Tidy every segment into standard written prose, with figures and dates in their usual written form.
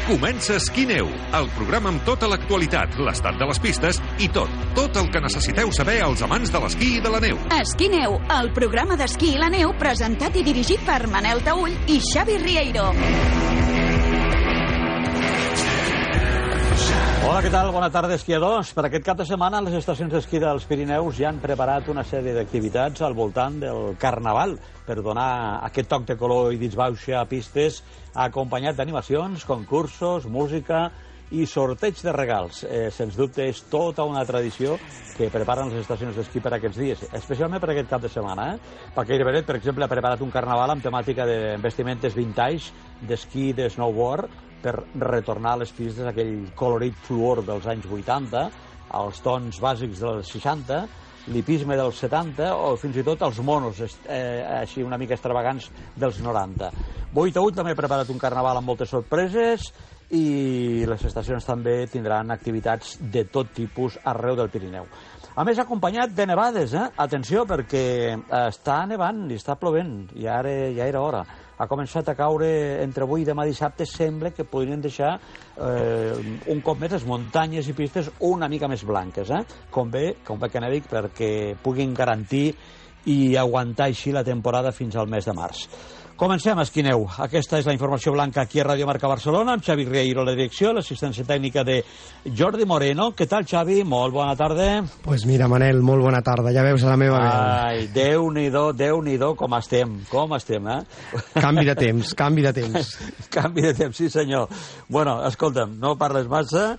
Comença Esquí Neu, el programa amb tota l'actualitat, l'estat de les pistes i tot el que necessiteu saber als amants de l'esquí i de la neu. Esquí Neu, el programa d'esquí i la neu presentat i dirigit per Manel Taüll i Xavi Rieiro. Hola, què tal? Bona tarda, esquiadors. Per aquest cap de setmana, les estacions d'esquí dels Pirineus ja han preparat una sèrie d'activitats al voltant del Carnaval per donar aquest toc de color i disbauxa a pistes, acompanyat d'animacions, concursos, música i sorteig de regals. Sens dubte, és tota una tradició que preparen les estacions d'esquí per aquests dies, especialment per aquest cap de setmana. Baqueira Beret, per exemple, ha preparat un carnaval amb temàtica de vestimentes vintage, d'esquí, de snowboard, per retornar a les pistes aquell colorit fluor dels anys 80, als tons bàsics dels 60, l'hipisme dels 70 o fins i tot els monos així una mica extravagants dels 90. Boitaüll també ha preparat un carnaval amb moltes sorpreses i les estacions també tindran activitats de tot tipus arreu del Pirineu. A més, acompanyat de nevades, Atenció, perquè està nevant i està plovent, i ara ja era hora. Ha començat a caure entre avui i demà dissabte. Sembla que podrien deixar un cop més les muntanyes i pistes una mica més blanques. Convé que nevi perquè puguin garantir i aguantar així la temporada fins al mes de març. Comencem, Esquí Neu. Aquesta és la informació blanca aquí a Ràdio Marca Barcelona, amb Xavi Rieiro a la direcció, l'assistència tècnica de Jordi Moreno. Què tal, Xavi? Molt bona tarda. Pues mira, Manel, molt bona tarda. Ja veus la meva veu. Ai, Déu-n'hi-do, com estem, Canvi de temps. Canvi de temps, sí senyor. Bueno, escolta'm, no parles massa.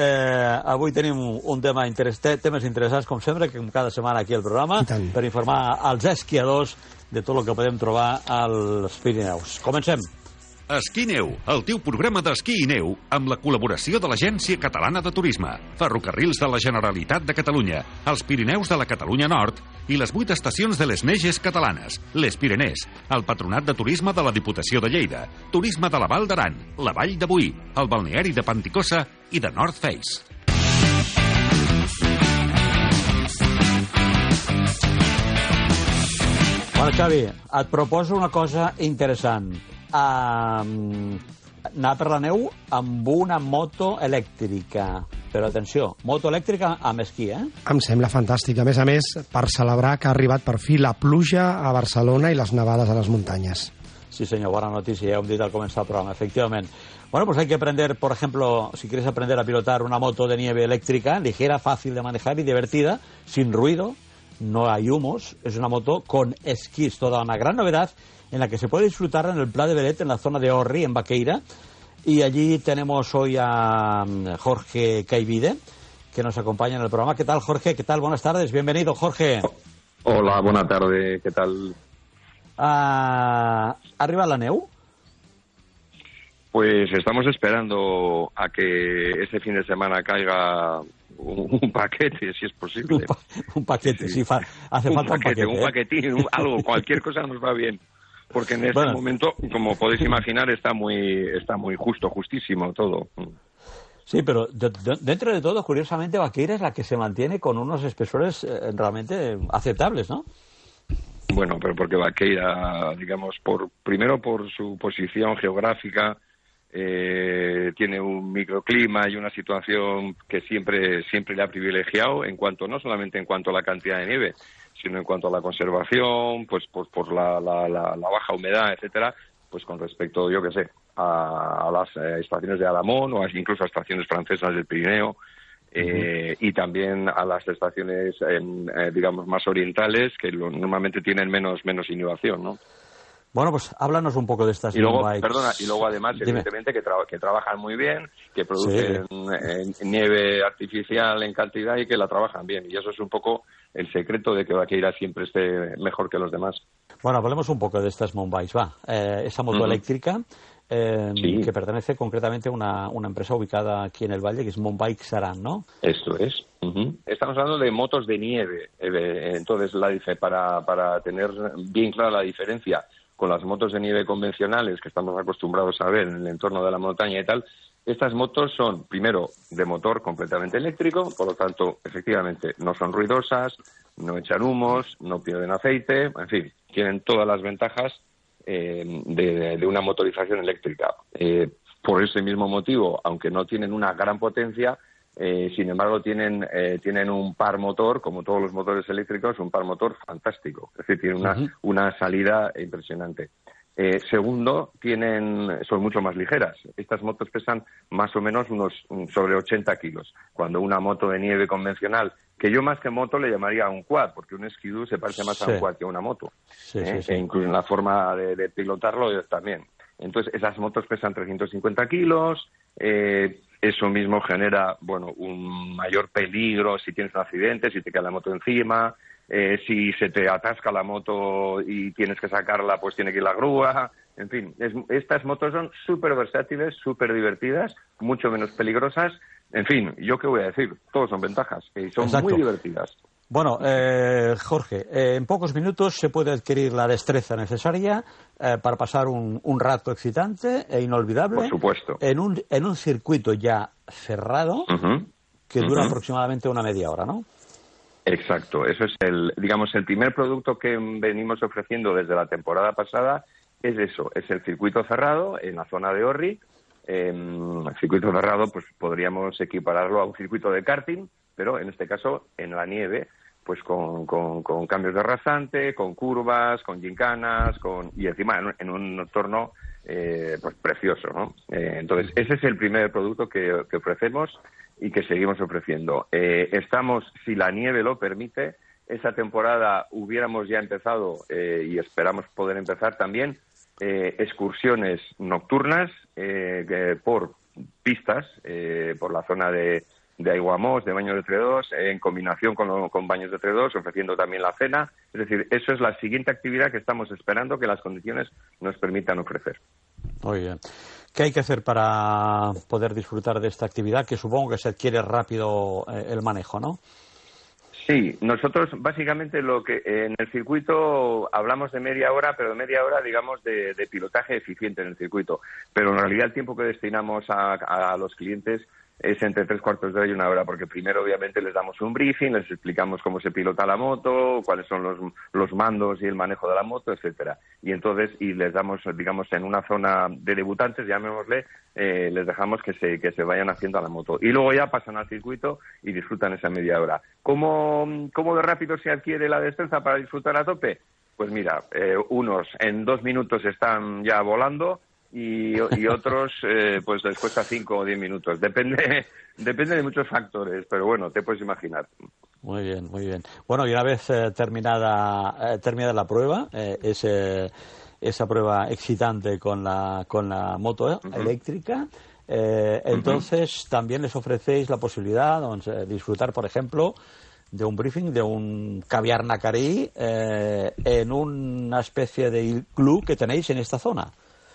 Avui tenim un tema temes interessants, com sempre, com cada setmana aquí al programa, per informar als esquiadors de tot el que podem trobar als Pirineus. Comencem. Esquí Neu, el teu programa d'esquí i neu amb la col·laboració de l'Agència Catalana de Turisme, Ferrocarrils de la Generalitat de Catalunya, els Pirineus de la Catalunya Nord i les 8 estacions de les Neges catalanes, les Pirenès, el Patronat de Turisme de la Diputació de Lleida, Turisme de la Val d'Aran, la Vall de Boí, el balneari de Panticosa i de North Face. Bueno, Xavi, et proposo una cosa interessant. Anar per la neu amb una moto elèctrica. Però atenció, moto elèctrica amb esquí, Em sembla fantàstic. A més, per celebrar que ha arribat per fi la pluja a Barcelona i les nevades a les muntanyes. Sí, senyor, buena noticia, ya he dit al comenzar el programa, efectivamente. Bueno, pues hay que aprender, por ejemplo, si quieres aprender a pilotar una moto de nieve eléctrica, ligera, fácil de manejar y divertida, sin ruido, no hay humos, es una moto con esquís, toda una gran novedad en la que se puede disfrutar en el Pla de Beret, en la zona de Orri, en Baqueira. Y allí tenemos hoy a Jorge Caivide, que nos acompaña en el programa. ¿Qué tal, Jorge? ¿Qué tal? Buenas tardes. Bienvenido, Jorge. Hola, buena tarde. ¿Qué tal? ¿Arriba la neu? Pues estamos esperando a que este fin de semana caiga un paquete, si es posible. Un paquete, sí, hace falta un paquete. Un paquetín, algo, cualquier cosa nos va bien. Porque en este momento, como podéis imaginar, está muy justísimo todo. Sí, pero dentro de todo, curiosamente, Baqueira es la que se mantiene con unos espesores realmente aceptables, ¿no? Bueno, pero porque Baqueira, digamos, primero por su posición geográfica, tiene un microclima y una situación que siempre le ha privilegiado no solamente en cuanto a la cantidad de nieve, sino en cuanto a la conservación, pues por la baja humedad, etcétera, pues con respecto, yo qué sé, a las estaciones de Alamón o incluso a estaciones francesas del Pirineo, y también a las estaciones, digamos, más orientales, que normalmente tienen menos innovación, ¿no? Bueno, pues háblanos un poco de estas y luego, bikes. Y luego además, evidentemente, que trabajan muy bien, que producen nieve artificial en cantidad y que la trabajan bien. Y eso es un poco el secreto de que Baqueira siempre esté mejor que los demás. Bueno, hablemos un poco de estas mountain bikes, esa moto eléctrica, que pertenece concretamente a una empresa ubicada aquí en el Valle, que es Mountain Bike Saran, ¿no? Esto es. Estamos hablando de motos de nieve. Entonces, para tener bien clara la diferencia con las motos de nieve convencionales que estamos acostumbrados a ver en el entorno de la montaña y tal, estas motos son, primero, de motor completamente eléctrico, por lo tanto, efectivamente, no son ruidosas, no echan humos, no pierden aceite, en fin, tienen todas las ventajas de una motorización eléctrica. por ese mismo motivo, aunque no tienen una gran potencia, sin embargo tienen un par motor, como todos los motores eléctricos, un par motor fantástico. Es decir, tienen una salida impresionante. Segundo, son mucho más ligeras. Estas motos pesan más o menos sobre 80 kilos. Cuando una moto de nieve convencional, que yo más que moto le llamaría un quad, porque un Ski-Doo se parece más a un quad que a una moto. E incluso en la forma de pilotarlo también. Entonces, esas motos pesan 350 kilos. Eso mismo genera, un mayor peligro si tienes un accidente, si te cae la moto encima. Si se te atasca la moto y tienes que sacarla, pues tiene que ir la grúa. En fin, estas motos son súper versátiles, súper divertidas, mucho menos peligrosas. En fin, ¿yo qué voy a decir? Todos son ventajas y son muy divertidas. Bueno, Jorge, en pocos minutos se puede adquirir la destreza necesaria para pasar un rato excitante e inolvidable. Por supuesto. En un circuito ya cerrado que dura aproximadamente una media hora, ¿no? Exacto, eso es el primer producto que venimos ofreciendo desde la temporada pasada, es eso, es el circuito cerrado en la zona de Orri. El circuito cerrado, pues podríamos equipararlo a un circuito de karting, pero en este caso en la nieve, pues con cambios de rasante, con curvas, con gincanas, y encima en un entorno pues precioso, ¿no? Entonces, ese es el primer producto que ofrecemos y que seguimos ofreciendo. Estamos, si la nieve lo permite, esa temporada hubiéramos ya empezado y esperamos poder empezar también excursiones nocturnas por pistas, por la zona de Aiguamós, de Baños de Tredós, en combinación con Baños de Tredós, ofreciendo también la cena. Es decir, eso es la siguiente actividad que estamos esperando que las condiciones nos permitan ofrecer. Muy bien. ¿Qué hay que hacer para poder disfrutar de esta actividad? Que supongo que se adquiere rápido el manejo, ¿no? Sí, nosotros básicamente en el circuito hablamos de media hora, pero de media hora, digamos, de pilotaje eficiente en el circuito. Pero en realidad el tiempo que destinamos a los clientes es entre 3/4 de hora y una hora, porque primero obviamente les damos un briefing, les explicamos cómo se pilota la moto, cuáles son los mandos y el manejo de la moto, etcétera. Y entonces, les damos, digamos, en una zona de debutantes, llamémosle, les dejamos que se vayan haciendo a la moto. Y luego ya pasan al circuito y disfrutan esa media hora. ¿Cómo de rápido se adquiere la destreza para disfrutar a tope? Pues mira, unos en 2 minutos están ya volando, y otros pues les cuesta 5 o 10 minutos. Depende de muchos factores, pero bueno, te puedes imaginar. Muy bien, muy bien. Bueno, y una vez terminada la prueba, esa prueba excitante con la moto eléctrica, entonces también les ofrecéis la posibilidad de disfrutar, por ejemplo, de un briefing, de un caviar nacarí en una especie de iglú que tenéis en esta zona.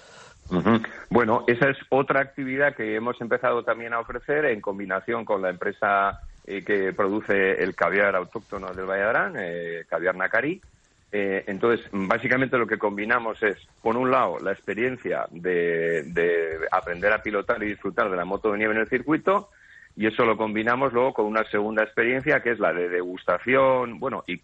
Bueno, esa es otra actividad que hemos empezado también a ofrecer en combinación con la empresa que produce el caviar autóctono del Valle de Arán, Caviar Nacarí. Entonces, básicamente lo que combinamos es, por un lado, la experiencia de aprender a pilotar y disfrutar de la moto de nieve en el circuito, y eso lo combinamos luego con una segunda experiencia que es la de degustación,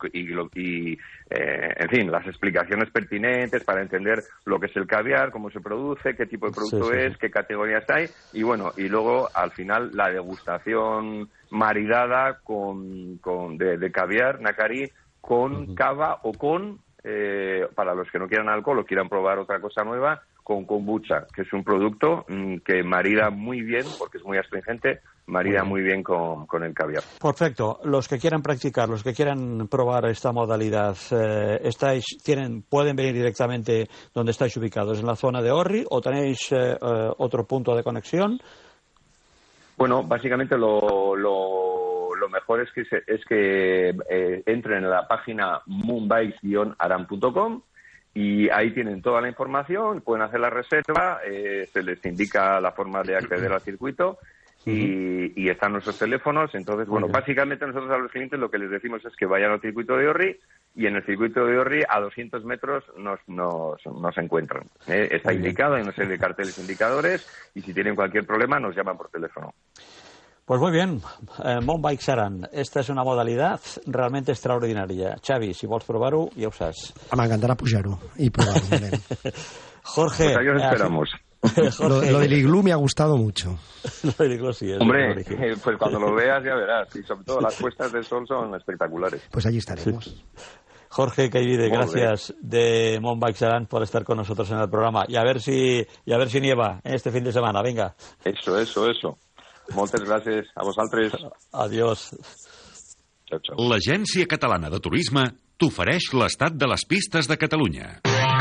en fin, las explicaciones pertinentes para entender lo que es el caviar, cómo se produce, qué tipo de producto es, qué categorías hay, y luego al final la degustación maridada de caviar nacarí con cava o para los que no quieran alcohol o quieran probar otra cosa nueva, con kombucha, que es un producto que marida muy bien, porque es muy astringente, marida muy bien con el caviar. Perfecto. Los que quieran practicar, los que quieran probar esta modalidad, pueden venir directamente donde estáis ubicados, en la zona de Orri, o tenéis otro punto de conexión. Bueno, básicamente lo mejor es que entren en la página moonbikes-aran.com y ahí tienen toda la información, pueden hacer la reserva, se les indica la forma de acceder al circuito y están nuestros teléfonos. Entonces, bueno, básicamente nosotros a los clientes lo que les decimos es que vayan al circuito de Orri, y en el circuito de Orri a 200 metros nos encuentran. Está indicado, hay una serie de carteles indicadores, y si tienen cualquier problema nos llaman por teléfono. Pues muy bien, Mounbikes Aran. Esta és una modalitat realment extraordinària. Xavi, si vols provar-ho, ja ho saps. M'encantarà pujar-ho i provar-ho. Jorge, pues ahí os esperamos. Lo del iglú me ha gustado mucho. Lo del iglú sí. Hombre, pues cuando lo veas ya verás. Y sobre todo las puestas del sol son espectaculares. Pues allí estaremos. Sí. Jorge Caivide, gracias de Montbaix Aran por estar con nosotros en el programa. Y a ver si nieva este fin de semana. Venga. Eso. Moltes gràcies a vosaltres. Adiós. Ciao. L'Agència Catalana de Turisme t'ofereix l'estat de les pistes de Catalunya.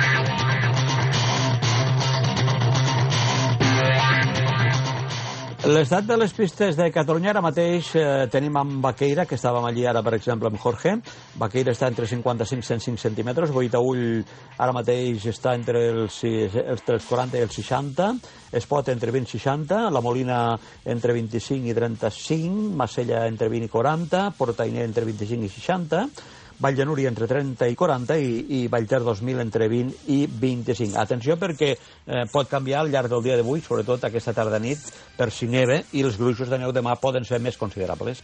L'estat de les pistes de Catalunya ara mateix tenim amb Baqueira, que estàvem allí ara, per exemple, amb Jorge. Baqueira està entre 55 i 105 centímetres. Boitaüll ara mateix està entre els 40 i els 60. Espot entre 20 i 60. La Molina entre 25 i 35. Massella entre 20 i 40. Portainer entre 25 i 60. Vall de Núria entre 30 i 40 i Vallter 2000 entre 20 i 25. Atenció perquè pot canviar al llarg del dia d'avui, sobretot aquesta tarda-nit, per si neve, i els gruixos de neu demà poden ser més considerables.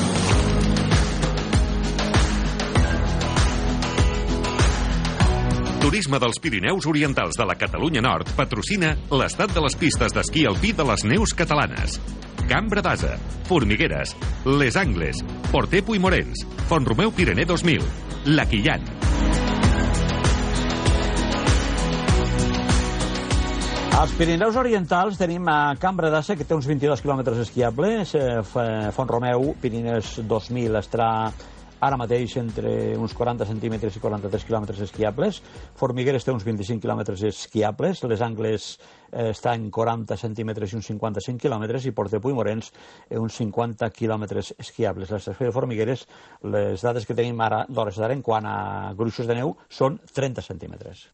Turisme dels Pirineus Orientals de la Catalunya Nord patrocina l'estat de les pistes d'esquí alpí de les neus catalanes. Cambra d'Asa, Formigueres, Les Angles, Porter Puigmorens, Font-romeu Pirener 2000, La Quillan. Als Pirineus Orientals tenim a Cambra d'Assa, que té uns 22 quilòmetres esquiables. Font-romeu Piriners 2000 estarà ara mateix entre uns 40 centímetres i 43 quilòmetres esquiables. Formigueres té uns 25 quilòmetres esquiables. Les Angles està en 40 centímetres i uns 55 quilòmetres, i Porter Puigmorens uns 50 quilòmetres esquiables. L'estació de Formigueres, les dades que tenim ara d'hores d'ara en quant a gruixos de neu són 30 centímetres.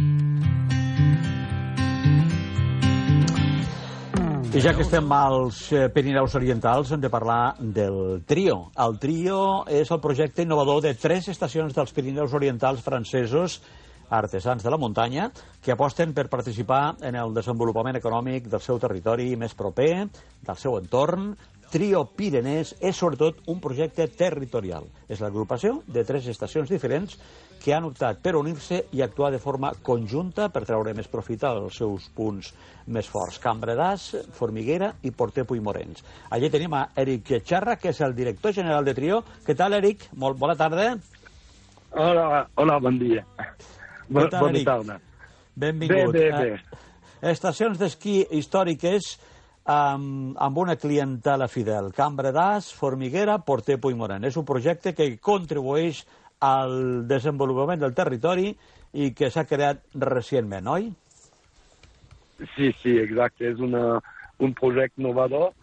I ja que estem als Pirineus Orientals, hem de parlar del Trio. El Trio és el projecte innovador de 3 estacions dels Pirineus Orientals francesos, artesans de la muntanya, que aposten per participar en el desenvolupament econòmic del seu territori més proper, del seu entorn. Trio Pirenès és sobretot un projecte territorial. És l'agrupació de 3 estacions diferents que han optat per unir-se i actuar de forma conjunta per treure més profit als seus punts més forts. Cambra d'As, Formiguera i Porter Puigmorens. Allí tenim a Eric Charra, que és el director general de Trio. Què tal, Eric? Molt bona tarda. Hola, bon dia. Bona tarda. Benvingut. Bé. Estacions d'esquí històriques amb una clientela fidel. Cambra d'As, Formiguera, Porter Puigmorens. És un projecte que contribueix al desenvolupament del territori i que s'ha creat recentment, oi? Sí, exacte. És un projecte innovador,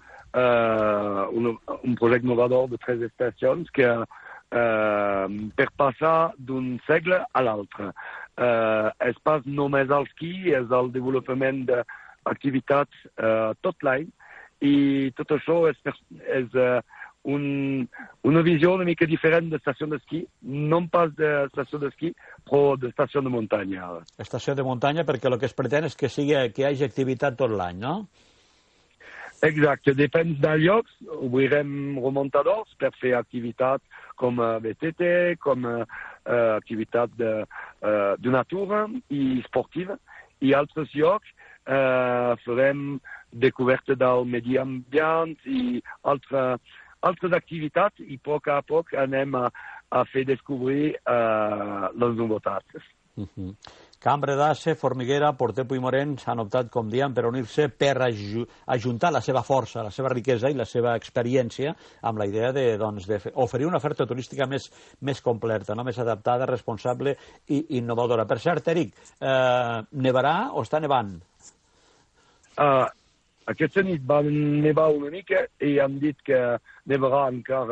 un projecte innovador de 3 estacions que per passar d'un segle a l'altre. És pas només el esquí, és el desenvolupament d'activitats tot l'any, i tot això és una visió una mica diferent d'estació d'esquí, no pas d'estació d'esquí, però d'estació de muntanya. Estació de muntanya, perquè el que es pretén és que hi hagi activitat tot l'any, no? Exacte, depèn del lloc. Obrirem remuntadors per fer activitats com BTT, com activitat de natura i esportiva, i altres llocs farem descoberta del medi ambient i altres activitats, i a poc anem a fer descobrir les novetats. Cambra d'Assa, Formiguera, Porter Puigmorens han optat, com diem, per unir-se, per ajuntar la seva força, la seva riquesa i la seva experiència amb la idea d'oferir una oferta turística més completa, no? Més adaptada, responsable i innovadora. Per cert, Eric, nevarà o està nevant? Aquesta nit va nevar una mica i han dit que nevarà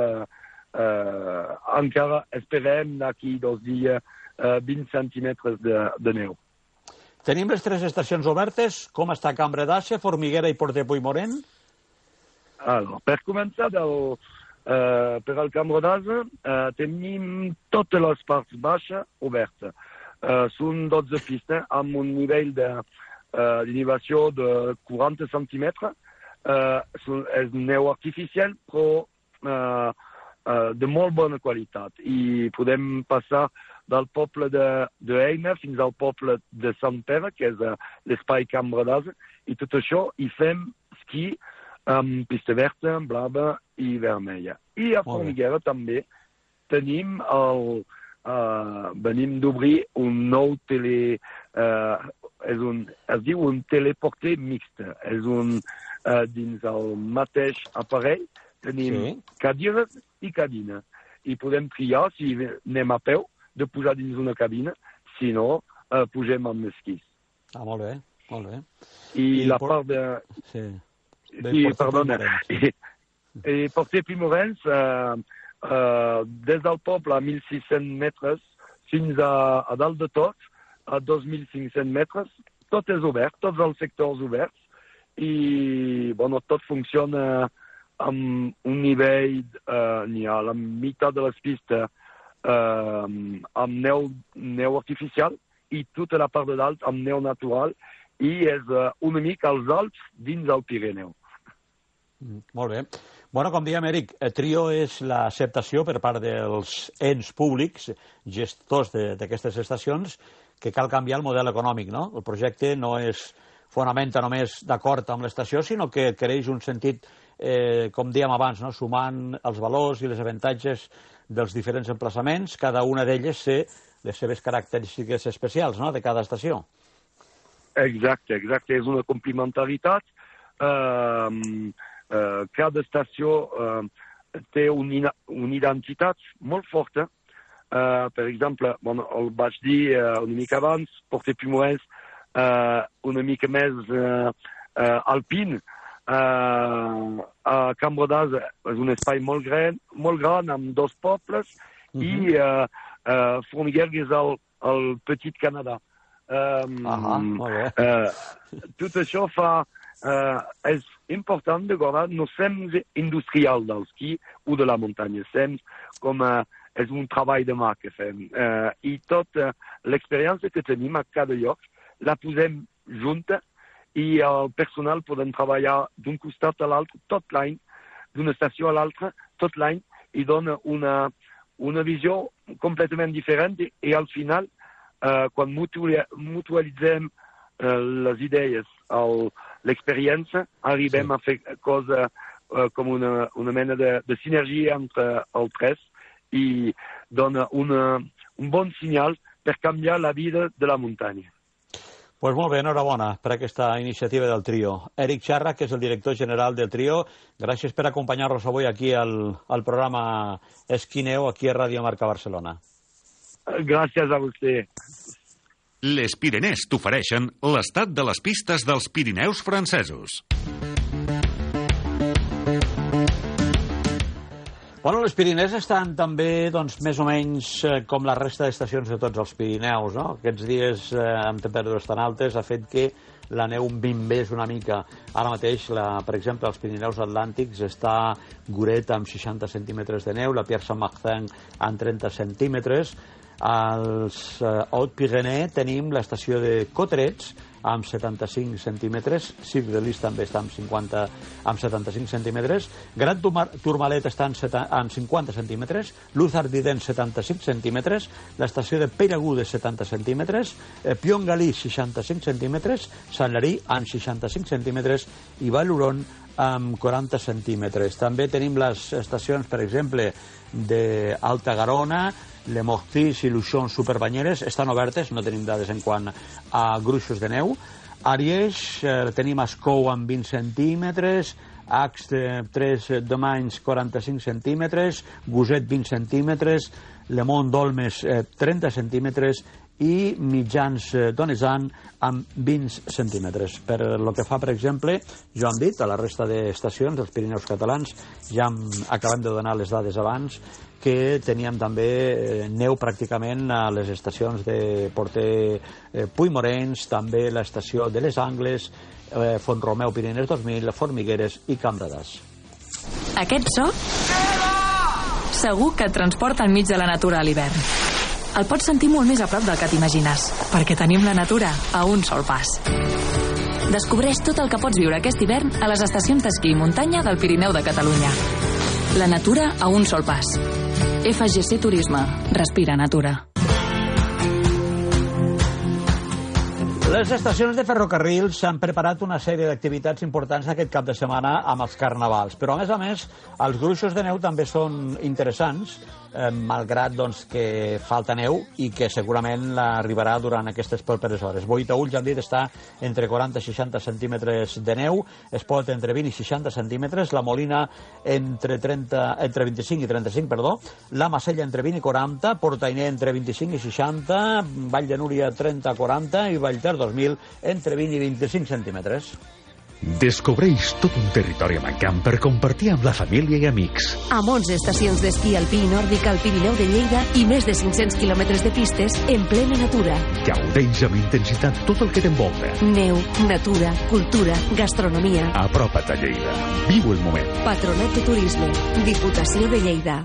encara esperem d'aquí 2 dies 20 centímetres de neu. Tenim les 3 estacions obertes. Com està Cambra d'Assa, Formiguera i Porter Puigmorens? Per començar, per al Cambra d'Assa tenim totes les parts baixes obertes. Són 12 pistes amb un nivell d'elevació de 40 centímetres. És neu artificial, però de molt bona qualitat. I podem passar del poble d'Eina fins al poble de Sant Pere, que és l'espai Cambra d'Ase, i tot això hi fem esquí amb pista verda, blava i vermella. I a Formiguera també tenim venim d'obrir un nou es diu un teleporter mixte. És dins el mateix aparell tenim cadires i cabines. I podem triar, si anem a peu, de pujar dins una cabina, si no, pugem amb esquís. Molt bé, molt bé. I la part de... Sí, perdona. I Porter Primorens, des del poble a 1.600 metres fins a dalt de tot, a 2.500 metres, tot és obert, tots els sectors oberts, i tot funciona amb un nivell, n'hi ha la meitat de les pistes amb neu artificial i tota la part de dalt amb neu natural, i és una mica als Alps dins del Pirineu. Molt bé. Bueno, com dèiem, Eric, Trio és l'acceptació per part dels ens públics, gestors d'aquestes estacions, que cal canviar el model econòmic, no? El projecte no es fonamenta només d'acord amb l'estació, sinó que creix un sentit, com dèiem abans, no? Sumant els valors i les avantatges dels diferents emplaçaments, cada una d'elles té les seves característiques especials, no?, de cada estació. Exacte. És una complementaritat. Cada estació té una identitat molt forta. Per exemple, el vaig dir una mica abans, Porter Primorens una mica més alpin. A Cambra d'Ase és un espai molt gran amb dos pobles, i Formiguera és el petit Canadà. Tot això és important de veure, no som industrial del esquí o de la muntanya, és un treball de mà que fem. I tota l'experiència que tenim a cada lloc la posem junta, i el personal podem treballar d'un costat a l'altre tot l'any, d'una estació a l'altra tot l'any, i dona una visió completament diferent, i al final, quan mutualitzem les idees, l'experiència, arribem a fer cosa com una mena de sinergia entre els tres, i dona un bon senyal per canviar la vida de la muntanya. Pues molt bé, enhorabona per aquesta iniciativa del Trio. Eric Charra, que és el director general del Trio, gràcies per acompanyar-nos avui aquí al programa Esquineu, aquí a Ràdio Marca Barcelona. Gràcies a vostè. Les Pyrénées t'ofereixen l'estat de les pistes dels Pirineus francesos. Bueno, les Pyrénées estan també, doncs, més o menys com la resta d'estacions de tots els Pirineus, no? Aquests dies amb temperatures tan altes ha fet que la neu minvés una mica. Ara mateix, per exemple, als Pirineus Atlàntics està Guret amb 60 centímetres de neu, la Pierre Saint-Martin amb 30 centímetres. Als Haut-Pyrénées tenim l'estació de Coterets amb 75 centímetres, Cirque de Lis també està amb 75 centímetres, Gran Tourmalet està amb 50 centímetres, Luz Ardiden 75 centímetres, l'estació de Peyraguy de 70 centímetres, Pion-Gali 65 centímetres, Saint-Lary amb 65 centímetres i Val-Huron amb 40 centímetres. També tenim les estacions, per exemple, d'Alta Garona, Le Mortis i Luchon Superbanyeres, estan obertes, no tenim dades en quant a gruixos de neu. Ariège, tenim Ascou amb 20 centímetres, Ax de 3 Domains 45 centímetres, Gouset 20 centímetres, Le Mont d'Olmes 30 centímetres i mitjans Donesan amb 20 centímetres. Per el que fa, per exemple, jo hem dit, a la resta d'estacions dels Pirineus catalans, ja acabem de donar les dades abans, que teníem també neu pràcticament a les estacions de Porter Puigmorens, també l'estació de les Angles, Font-romeu Pirineus 2000, Formigueres i Cambra d'Ase. Aquest so segur que et transporta enmig de la natura a l'hivern. El pots sentir molt més a prop del que t'imagines, perquè tenim la natura a un sol pas. Descobreix tot el que pots viure aquest hivern a les estacions d'esquí i muntanya del Pirineu de Catalunya. La natura a un sol pas. FGC Turisme. Respira natura. Les estacions de ferrocarrils s'han preparat una sèrie d'activitats importants aquest cap de setmana amb els carnavals, però a més, els gruixos de neu també són interessants, malgrat que falta neu i que segurament arribarà durant aquestes properes hores. Boí-Taüll, ja hem dit, està entre 40 i 60 centímetres de neu, Espot entre 20 i 60 centímetres, la Molina entre 25 i 35, perdó, la Macella entre 20 i 40, Portainer entre 25 i 60, Vall de Núria 30 a 40 i Vallter 2000 entre 20 i 25 centímetres. Descobreix tot un territori amb encant per compartir amb la família i amics. Amb 11 estacions d'esquí alpí i nòrdic al Pirineu de Lleida i més de 500 quilòmetres de pistes en plena natura. Gaudeix amb intensitat tot el que t'envolta. Neu, natura, cultura, gastronomia. Apropa't a Lleida. Viu el moment. Patronat de Turisme. Diputació de Lleida.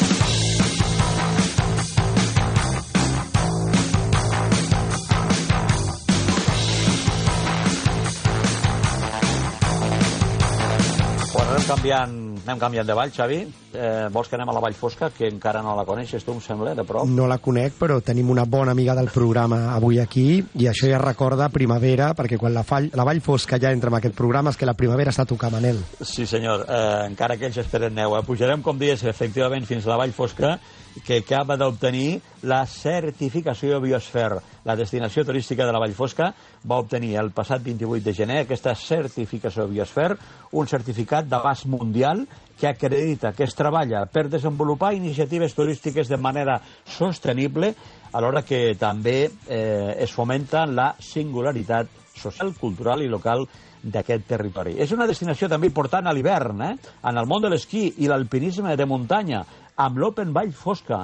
Anem canviant de vall, Xavi. Vols que anem a la Vall Fosca, que encara no la coneixes, tu, em sembla, de prop? No la conec, però tenim una bona amiga del programa avui aquí, i això ja recorda primavera, perquè quan la Vall Fosca ja entra en aquest programa és que la primavera està a tocar, Manel. Sí, senyor. Encara que ells esperen neu. Pujarem, com dius, efectivament, fins a la Vall Fosca, que acaba d'obtenir la certificació Biosfer. La destinació turística de la Vall Fosca va obtenir el passat 28 de gener aquesta certificació Biosfer, un certificat d'abast mundial que acredita que es treballa per desenvolupar iniciatives turístiques de manera sostenible, alhora que també es fomenta la singularitat social, cultural i local d'aquest territori. És una destinació també important a l'hivern, en el món de l'esquí i l'alpinisme de muntanya, amb l'Open Vall Fosca,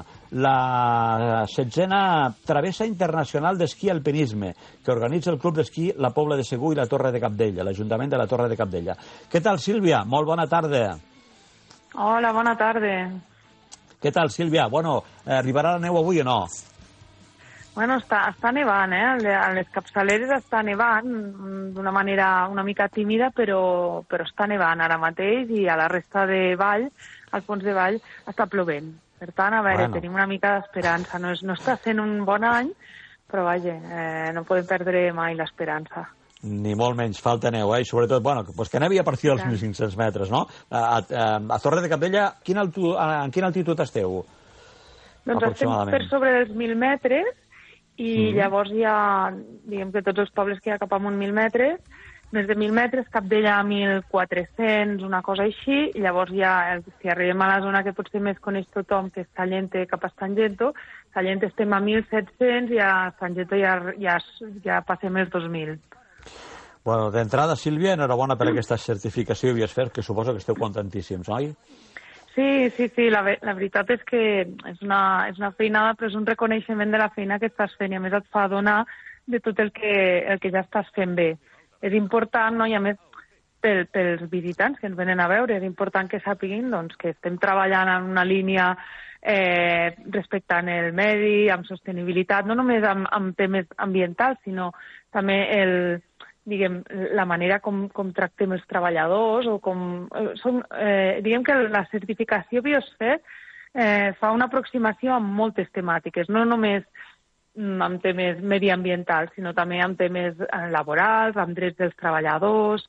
la 16a Travessa Internacional d'Esquí Alpinisme, que organitza el Club d'Esquí La Pobla de Segur i la Torre de Cabdella, l'Ajuntament de la Torre de Cabdella. Què tal, Sílvia? Molt bona tarda. Hola, bona tarda. Què tal, Sílvia? Bueno, arribarà la neu avui o no? Bueno, està nevant, a les capçaleres està nevant d'una manera una mica tímida, però està nevant ara mateix, i a la resta de vall, al fons de vall, està plovent. Per tant, a veure, tenim una mica d'esperança. No està sent un bon any, però vaja, no podem perdre mai l'esperança. Ni molt menys, falta neu, i sobretot, bueno, que nevi a partir dels 1.500 metres, no? A Torre de Cabdella, en quina altitud esteu? Doncs estem per sobre dels 1.000 metres, i llavors hi ha, diguem que tots els pobles que hi ha cap amunt 1.000 metres, més de 1.000 metres, Cabdella a 1.400, una cosa així, i llavors ja, si arribem a la zona que potser més coneix tothom, que és Sallente cap a Sangento, Sallente estem a 1.700 i a Sangento ja passem els 2.000. Bueno, d'entrada, Sílvia, enhorabona per aquesta certificació Biosfer, que suposo que esteu contentíssims, oi? Sí, la veritat és que és una feinada, però és un reconeixement de la feina que estàs fent, i a més et fa adonar de tot el que ja estàs fent bé. És important, no? I a més, pels visitants que ens venen a veure, és important que sàpiguin que estem treballant en una línia respectant el medi, amb sostenibilitat, no només amb temes ambientals, sinó també la manera com tractem els treballadors, o diguem que la certificació Biosfer fa una aproximació amb moltes temàtiques, no només amb temes mediambientals, sinó també amb temes laborals, amb drets dels treballadors,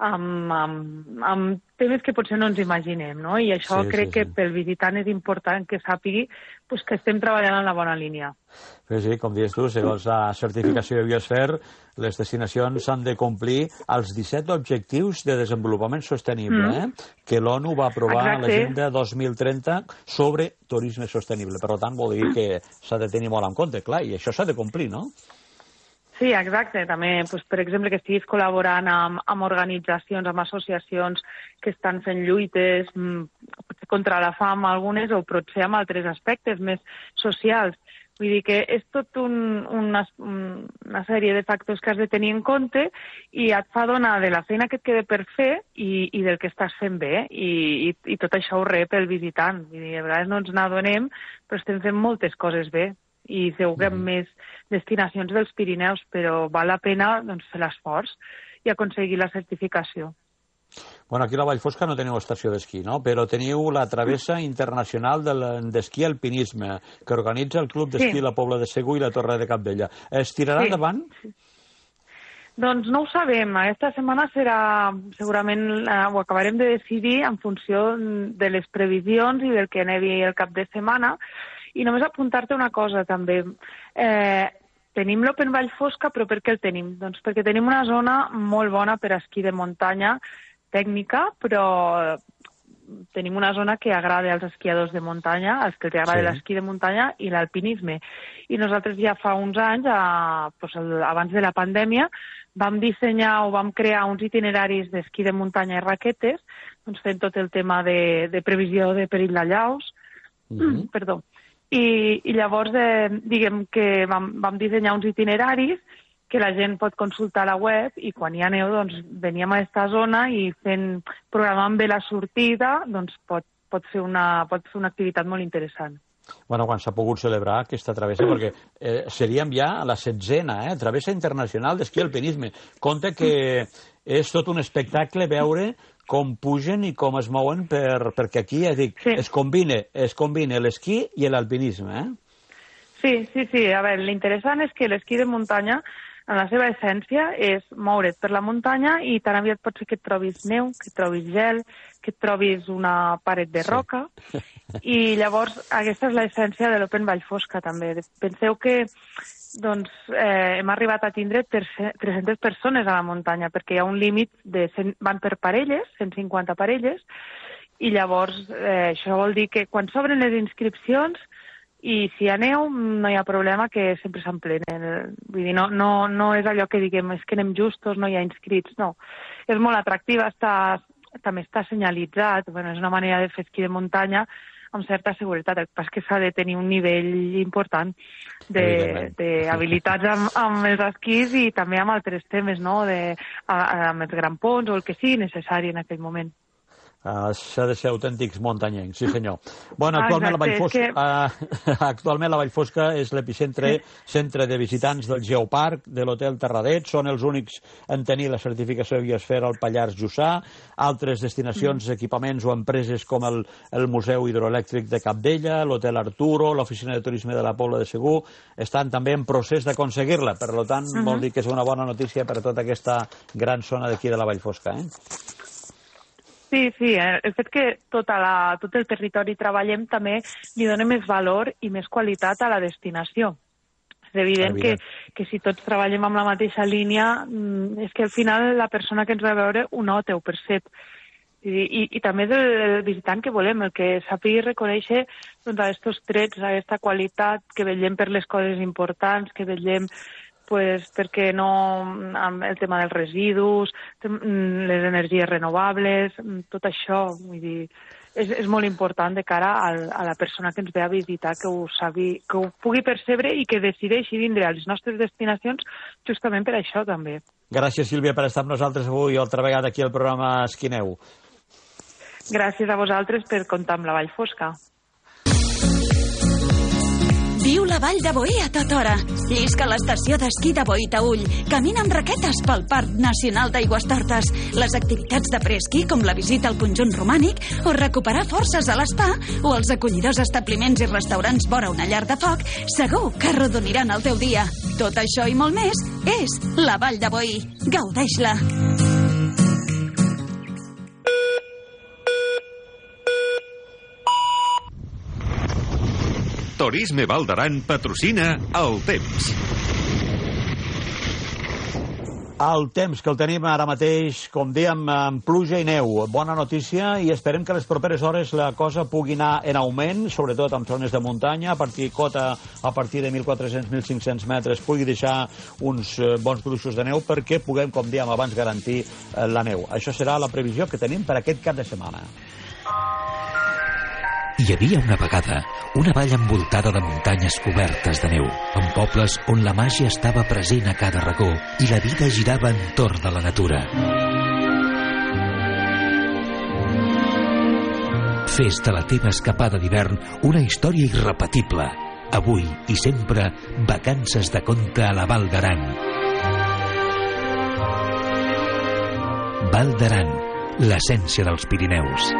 amb temes que potser no ens imaginem, no? I això crec que pel visitant és important que sàpigui que estem treballant en la bona línia. Sí, com dius tu, segons la certificació de Biosfer, les destinacions han de complir els 17 objectius de desenvolupament sostenible, que l'ONU va aprovar a l'Agenda 2030 sobre turisme sostenible. Per tant, vol dir que s'ha de tenir molt en compte, clar, i això s'ha de complir, no? Sí, exacte. També, per exemple, que estiguis col·laborant amb organitzacions, amb associacions que estan fent lluites contra la fam, algunes, o potser amb altres aspectes més socials. Vull dir que és tot una sèrie de factors que has de tenir en compte, i et fa donar de la feina que et queda per fer i del que estàs fent bé, i tot això ho rep el visitant. Vull dir, a vegades no ens n'adonem, però estem fent moltes coses bé. I segur que amb més destinacions dels Pirineus, però val la pena fer l'esforç i aconseguir la certificació. Bueno, aquí a la Vall Fosca no teniu estació d'esquí, no? Però teniu la Travessa Internacional d'Esquí Alpinisme, que organitza el Club d'Esquí La Pobla de Segur i la Torre de Cabdella. Es tirarà endavant? Doncs no ho sabem. Aquesta setmana serà, segurament ho acabarem de decidir en funció de les previsions i del que nevi el cap de setmana. I només apuntar-te una cosa també. Tenim l'Open Vallfosca, però per què el tenim? Doncs perquè tenim una zona molt bona per a esquí de muntanya tècnica, però tenim una zona que agrada als esquiadors de muntanya, als que els agrada l'esquí de muntanya i l'alpinisme. I nosaltres ja fa uns anys, abans de la pandèmia, vam dissenyar o vam crear uns itineraris d'esquí de muntanya i raquetes, doncs fent tot el tema de previsió de perill d'allaus. Perdó. I llavors, diguem que vam dissenyar uns itineraris que la gent pot consultar a la web i quan hi ha neu, doncs, veníem a aquesta zona i programant bé la sortida, doncs pot fer una activitat molt interessant. Bueno, quan s'ha pogut celebrar aquesta travessa, perquè seríem ja a la 7a, travessa internacional d'esquí alpinisme. Compte que és tot un espectacle veure com pugen i com es mouen, perquè aquí, es combina l'esquí i l'alpinisme, Sí. A veure, l'interessant és que l'esquí de muntanya, en la seva essència, és moure't per la muntanya i tan aviat pot ser que et trobis neu, que et trobis gel, que et trobis una paret de roca. I llavors, aquesta és l'essència de l'Open Vallfosca, també. Penseu que hem arribat a tindre 300 persones a la muntanya, perquè hi ha un límit van per parelles, 150 parelles, i llavors això vol dir que quan s'obren les inscripcions i si hi ha neu no hi ha problema, que sempre s'emplenen. Vull dir, no és allò que diguem és que anem justos, no hi ha inscrits, no. És molt atractiva, també està senyalitzat, és una manera de fer esquí de muntanya amb certa seguretat. El que passa és que s'ha de tenir un nivell important d'habilitats amb els esquís i també amb altres temes, no? Amb els grampons o el que sigui necessari en aquell moment. S'ha de ser autèntics muntanyencs, sí senyor. Bueno, actualment la Vallfosca és l'epicentre de visitants del Geoparc, de l'Hotel Terradet, són els únics en tenir la certificació de biosfera al Pallars Jussà, altres destinacions, equipaments o empreses com el Museu Hidroelèctric de Capdella, l'Hotel Arturo, l'Oficina de Turisme de la Pobla de Segur, estan també en procés d'aconseguir-la, per tant vol dir que és una bona notícia per a tota aquesta gran zona d'aquí de la Vallfosca, Sí, el fet que tot el territori treballem també li dona més valor i més qualitat a la destinació. És evident que si tots treballem amb la mateixa línia, és que al final la persona que ens va veure ho nota, ho percep. I també del visitant que volem, el que sàpiga reconèixer aquests trets, aquesta qualitat, que vetllem per les coses importants, que vetllem perquè no, amb el tema dels residus, les energies renovables, tot això, vull dir, és molt important de cara a la persona que ens ve a visitar, que ho pugui percebre i que decideixi vindre a les nostres destinacions justament per això també. Gràcies, Sílvia, per estar amb nosaltres avui altra vegada aquí al programa Esquineu. Gràcies a vosaltres per comptar amb la Vallfosca. Viu la Vall de Boí a tota hora. Llisca a l'estació d'esquí de Boí-Taüll. Camina amb raquetes pel Parc Nacional d'Aigüestortes. Les activitats de preesquí, com la visita al conjunt romànic, o recuperar forces a l'espa, o els acollidors establiments i restaurants vora una llar de foc, segur que arrodoniran el teu dia. Tot això i molt més és la Vall de Boí. Gaudeix-la. Turisme Val d'Aran patrocina El Temps. El temps, que el tenim ara mateix, com dèiem, amb pluja i neu. Bona notícia, i esperem que les properes hores la cosa pugui anar en augment, sobretot en zones de muntanya, a partir de 1.400-1.500 metres, pugui deixar uns bons gruixos de neu perquè puguem, com dèiem abans, garantir la neu. Això serà la previsió que tenim per aquest cap de setmana. Hi havia una vegada una vall envoltada de muntanyes cobertes de neu, amb pobles on la màgia estava present a cada racó i la vida girava entorn de la natura. Fes de la teva escapada d'hivern una història irrepetible. Avui i sempre, vacances de conte a la Val d'Aran. Val d'Aran, l'essència dels Pirineus.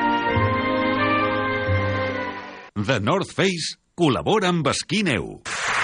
The North Face col·labora amb Esquí Neu.